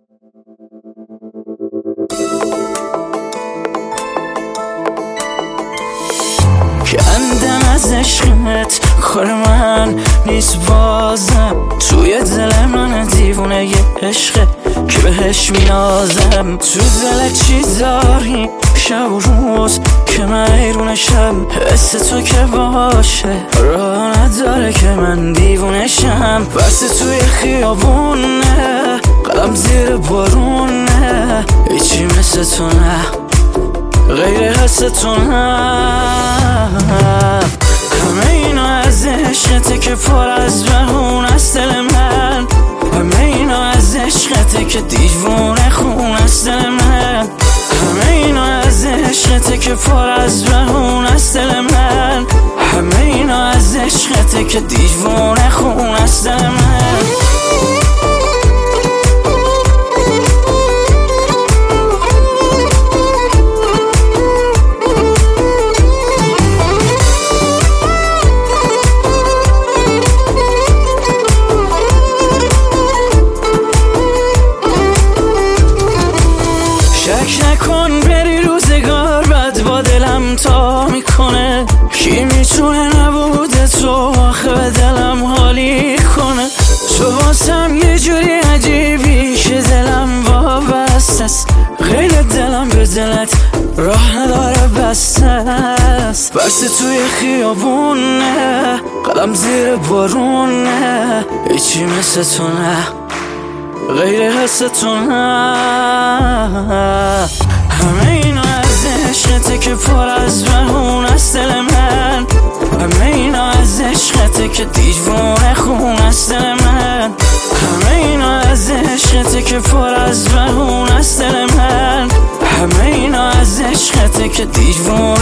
کندم از عشقت، کار من نیست بازم. توی دل من دیوونه یه عشقه که بهش مینازم. تو دل چی داری شب و روز که من حیرونشم؟ حس تو که باشه راه نداره که من دیوونشم. بس توی خیابونه قلم زیر بارونه، هیچی مثل تو نه، غیر حس تو نه. همه اینا از عشقته که پر از بهون است دل من. همه اینا از عشقته که دیوونه خون است دل من. همه اینا از عشقته که پر از بهون است دل من. همه اینا از عشقته که دیوونه خون است دل من. شک نکن بری روزگار بد با دلم تا میکنه. کی میتونه نبوده تو آخه به دلم حالی کنه؟ تو واسم یه جوری عجیبی که دلم وابسته است، غیر دلم به دلت راه نداره بسته است. بس توی خیابونه قلم زیر بارونه، هیچی مثل تو نه، غیر حس تو نه. همه اینا از عشقته که پر از بهون است دل من. همه اینا از عشقته که دیوونه خون است دل من. همه اینا از عشقته که پر از بهون است دل من. همه اینا از عشقته که دیوونه